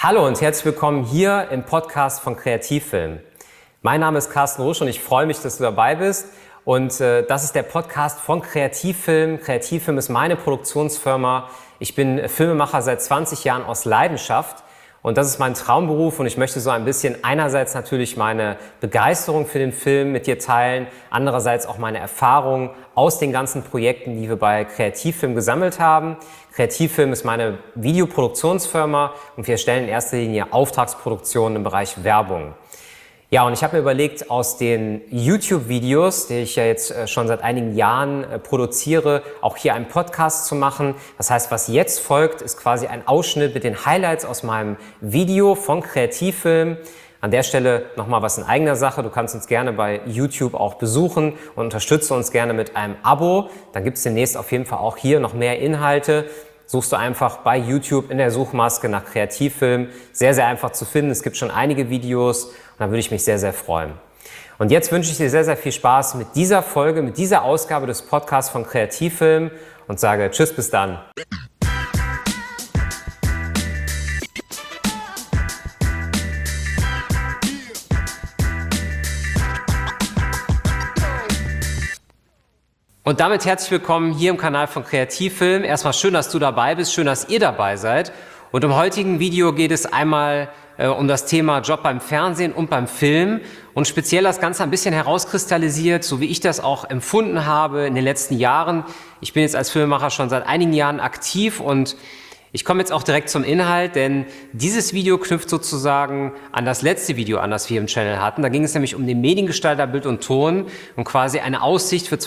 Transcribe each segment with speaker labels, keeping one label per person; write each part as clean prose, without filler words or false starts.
Speaker 1: Hallo und herzlich willkommen hier im Podcast von Kreativfilm. Mein Name ist Carsten Rusch und ich freue mich, dass du dabei bist. Und das ist der Podcast von Kreativfilm. Kreativfilm ist meine Produktionsfirma. Ich bin Filmemacher seit 20 Jahren aus Leidenschaft. Und das ist mein Traumberuf und ich möchte so ein bisschen einerseits natürlich meine Begeisterung für den Film mit dir teilen, andererseits auch meine Erfahrungen aus den ganzen Projekten, die wir bei Kreativfilm gesammelt haben. Kreativfilm ist meine Videoproduktionsfirma und wir stellen in erster Linie Auftragsproduktionen im Bereich Werbung. Ja, und ich habe mir überlegt, aus den YouTube-Videos, die ich ja jetzt schon seit einigen Jahren produziere, auch hier einen Podcast zu machen. Das heißt, was jetzt folgt, ist quasi ein Ausschnitt mit den Highlights aus meinem Video von Kreativfilm. An der Stelle nochmal was in eigener Sache. Du kannst uns gerne bei YouTube auch besuchen und unterstütze uns gerne mit einem Abo. Dann gibt es demnächst auf jeden Fall auch hier noch mehr Inhalte. Suchst du einfach bei YouTube in der Suchmaske nach Kreativfilm. Sehr, sehr einfach zu finden. Es gibt schon einige Videos und da würde ich mich sehr, sehr freuen. Und jetzt wünsche ich dir sehr, sehr viel Spaß mit dieser Folge, mit dieser Ausgabe des Podcasts von Kreativfilm und sage Tschüss, bis dann. Und damit herzlich willkommen hier im Kanal von Kreativfilm. Erstmal schön, dass du dabei bist, schön, dass ihr dabei seid. Und im heutigen Video geht es einmal um das Thema Job beim Fernsehen und beim Film und speziell das Ganze ein bisschen herauskristallisiert, so wie ich das auch empfunden habe in den letzten Jahren. Ich bin jetzt als Filmemacher schon seit einigen Jahren aktiv und ich komme jetzt auch direkt zum Inhalt, denn dieses Video knüpft sozusagen an das letzte Video an, das wir im Channel hatten. Da ging es nämlich um den Mediengestalter Bild und Ton und quasi eine Aussicht für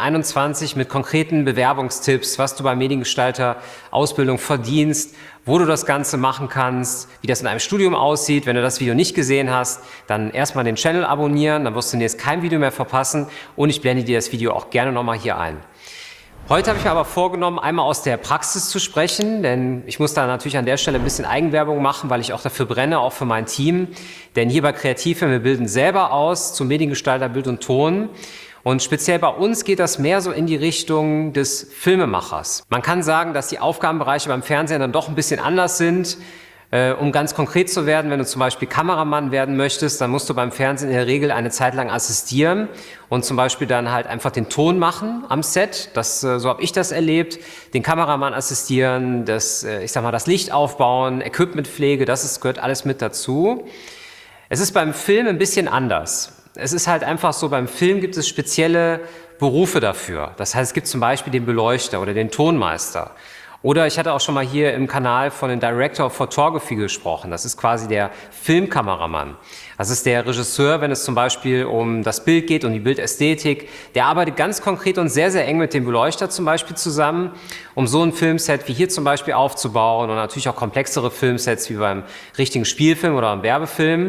Speaker 1: 2021 mit konkreten Bewerbungstipps, was du beim Mediengestalter Ausbildung verdienst, wo du das Ganze machen kannst, wie das in einem Studium aussieht. Wenn du das Video nicht gesehen hast, dann erstmal den Channel abonnieren, dann wirst du jetzt kein Video mehr verpassen und ich blende dir das Video auch gerne nochmal hier ein. Heute habe ich mir aber vorgenommen, einmal aus der Praxis zu sprechen, denn ich muss da natürlich an der Stelle ein bisschen Eigenwerbung machen, weil ich auch dafür brenne, auch für mein Team. Denn hier bei Kreativfilm, wir bilden selber aus zum Mediengestalter Bild und Ton. Und speziell bei uns geht das mehr so in die Richtung des Filmemachers. Man kann sagen, dass die Aufgabenbereiche beim Fernsehen dann doch ein bisschen anders sind. Um ganz konkret zu werden, wenn du zum Beispiel Kameramann werden möchtest, dann musst du beim Fernsehen in der Regel eine Zeit lang assistieren und zum Beispiel dann halt einfach den Ton machen am Set. So habe ich das erlebt. Den Kameramann assistieren, das Licht aufbauen, Equipmentpflege, gehört alles mit dazu. Es ist beim Film ein bisschen anders. Es ist halt einfach so, beim Film gibt es spezielle Berufe dafür. Das heißt, es gibt zum Beispiel den Beleuchter oder den Tonmeister. Oder ich hatte auch schon mal hier im Kanal von dem Director of Photography gesprochen. Das ist quasi der Filmkameramann. Das ist der Regisseur, wenn es zum Beispiel um das Bild geht, um die Bildästhetik. Der arbeitet ganz konkret und sehr, sehr eng mit dem Beleuchter zum Beispiel zusammen, um so ein Filmset wie hier zum Beispiel aufzubauen und natürlich auch komplexere Filmsets wie beim richtigen Spielfilm oder beim Werbefilm.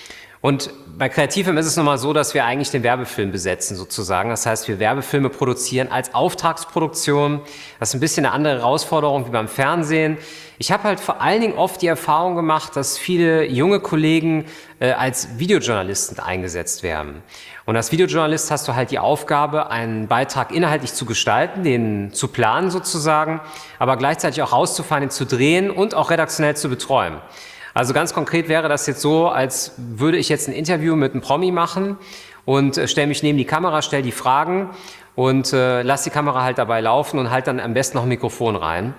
Speaker 1: Und bei Kreativfilm ist es nun mal so, dass wir eigentlich den Werbefilm besetzen sozusagen. Das heißt, wir Werbefilme produzieren als Auftragsproduktion. Das ist ein bisschen eine andere Herausforderung wie beim Fernsehen. Ich habe halt vor allen Dingen oft die Erfahrung gemacht, dass viele junge Kollegen als Videojournalisten eingesetzt werden. Und als Videojournalist hast du halt die Aufgabe, einen Beitrag inhaltlich zu gestalten, den zu planen sozusagen, aber gleichzeitig auch rauszufahren, ihn zu drehen und auch redaktionell zu betreuen. Also ganz konkret wäre das jetzt so, als würde ich jetzt ein Interview mit einem Promi machen und stelle mich neben die Kamera, stelle die Fragen und lasse die Kamera halt dabei laufen und halt dann am besten noch ein Mikrofon rein.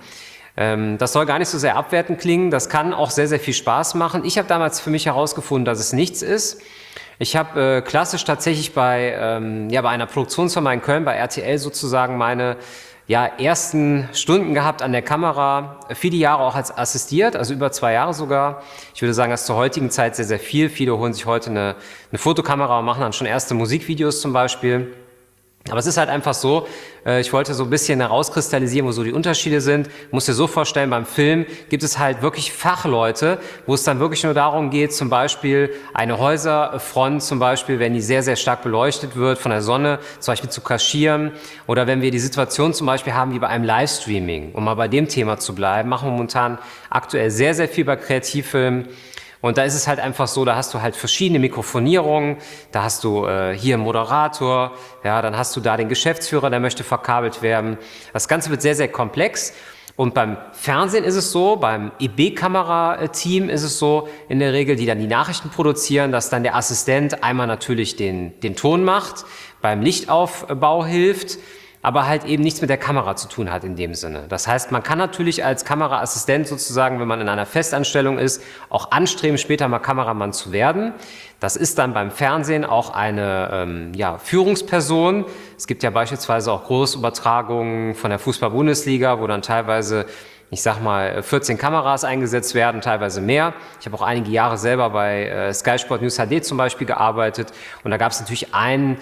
Speaker 1: Das soll gar nicht so sehr abwertend klingen, das kann auch sehr, sehr viel Spaß machen. Ich habe damals für mich herausgefunden, dass es nichts ist. Ich habe klassisch tatsächlich bei einer Produktionsfirma in Köln, bei RTL sozusagen meine ersten Stunden gehabt an der Kamera, viele Jahre auch als assistiert, also über 2 Jahre sogar. Ich würde sagen, das ist zur heutigen Zeit sehr, sehr viel. Viele holen sich heute eine Fotokamera und machen dann schon erste Musikvideos zum Beispiel. Aber es ist halt einfach so, ich wollte so ein bisschen herauskristallisieren, wo so die Unterschiede sind. Musst dir so vorstellen, beim Film gibt es halt wirklich Fachleute, wo es dann wirklich nur darum geht, zum Beispiel eine Häuserfront zum Beispiel, wenn die sehr, sehr stark beleuchtet wird von der Sonne, zum Beispiel zu kaschieren. Oder wenn wir die Situation zum Beispiel haben wie bei einem Livestreaming, um mal bei dem Thema zu bleiben, machen wir momentan aktuell sehr, sehr viel bei Kreativfilm. Und da ist es halt einfach so, da hast du halt verschiedene Mikrofonierungen, da hast du hier einen Moderator, ja, dann hast du da den Geschäftsführer, der möchte verkabelt werden. Das Ganze wird sehr, sehr komplex Und beim Fernsehen ist es so, beim EB-Kamera-Team ist es so, in der Regel, die dann die Nachrichten produzieren, dass dann der Assistent einmal natürlich den Ton macht, beim Lichtaufbau hilft, aber halt eben nichts mit der Kamera zu tun hat in dem Sinne. Das heißt, man kann natürlich als Kameraassistent sozusagen, wenn man in einer Festanstellung ist, auch anstreben, später mal Kameramann zu werden. Das ist dann beim Fernsehen auch eine Führungsperson. Es gibt ja beispielsweise auch Großübertragungen von der Fußball-Bundesliga, wo dann teilweise, ich sag mal, 14 Kameras eingesetzt werden, teilweise mehr. Ich habe auch einige Jahre selber bei Sky Sport News HD zum Beispiel gearbeitet und da gab es natürlich einen,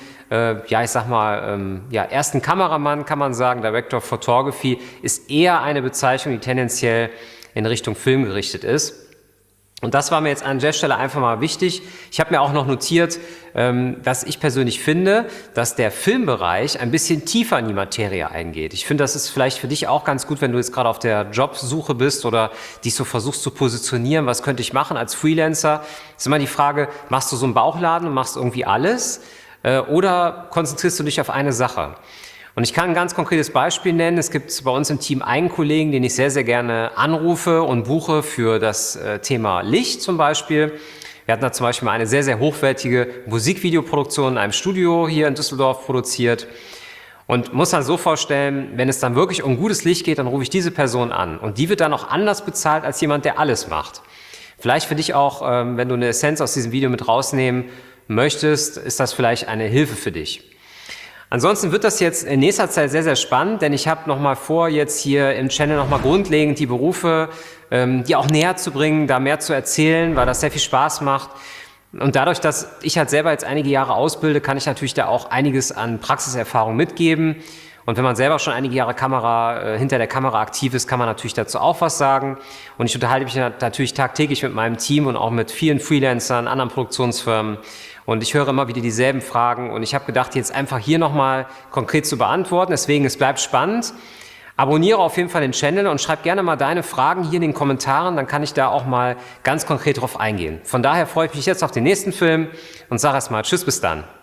Speaker 1: ersten Kameramann, kann man sagen, Director of Photography, ist eher eine Bezeichnung, die tendenziell in Richtung Film gerichtet ist. Und das war mir jetzt an der Stelle einfach mal wichtig. Ich habe mir auch noch notiert, dass ich persönlich finde, dass der Filmbereich ein bisschen tiefer in die Materie eingeht. Ich finde, das ist vielleicht für dich auch ganz gut, wenn du jetzt gerade auf der Jobsuche bist oder dich so versuchst zu positionieren, was könnte ich machen als Freelancer. Ist immer die Frage, machst du so einen Bauchladen und machst irgendwie alles oder konzentrierst du dich auf eine Sache? Und ich kann ein ganz konkretes Beispiel nennen. Es gibt bei uns im Team einen Kollegen, den ich sehr, sehr gerne anrufe und buche für das Thema Licht zum Beispiel. Wir hatten da zum Beispiel mal eine sehr, sehr hochwertige Musikvideoproduktion in einem Studio hier in Düsseldorf produziert. Und muss dann so vorstellen, wenn es dann wirklich um gutes Licht geht, dann rufe ich diese Person an. Und die wird dann auch anders bezahlt als jemand, der alles macht. Vielleicht für dich auch, wenn du eine Essenz aus diesem Video mit rausnehmen möchtest, ist das vielleicht eine Hilfe für dich. Ansonsten wird das jetzt in nächster Zeit sehr, sehr spannend, denn ich habe nochmal vor, jetzt hier im Channel nochmal grundlegend die Berufe, die auch näher zu bringen, da mehr zu erzählen, weil das sehr viel Spaß macht. Und dadurch, dass ich halt selber jetzt einige Jahre ausbilde, kann ich natürlich da auch einiges an Praxiserfahrung mitgeben. Und wenn man selber schon einige Jahre hinter der Kamera aktiv ist, kann man natürlich dazu auch was sagen. Und ich unterhalte mich natürlich tagtäglich mit meinem Team und auch mit vielen Freelancern, anderen Produktionsfirmen. Und ich höre immer wieder dieselben Fragen. Und ich habe gedacht, jetzt einfach hier nochmal konkret zu beantworten. Deswegen, es bleibt spannend. Abonniere auf jeden Fall den Channel und schreib gerne mal deine Fragen hier in den Kommentaren. Dann kann ich da auch mal ganz konkret drauf eingehen. Von daher freue ich mich jetzt auf den nächsten Film und sage erstmal Tschüss, bis dann.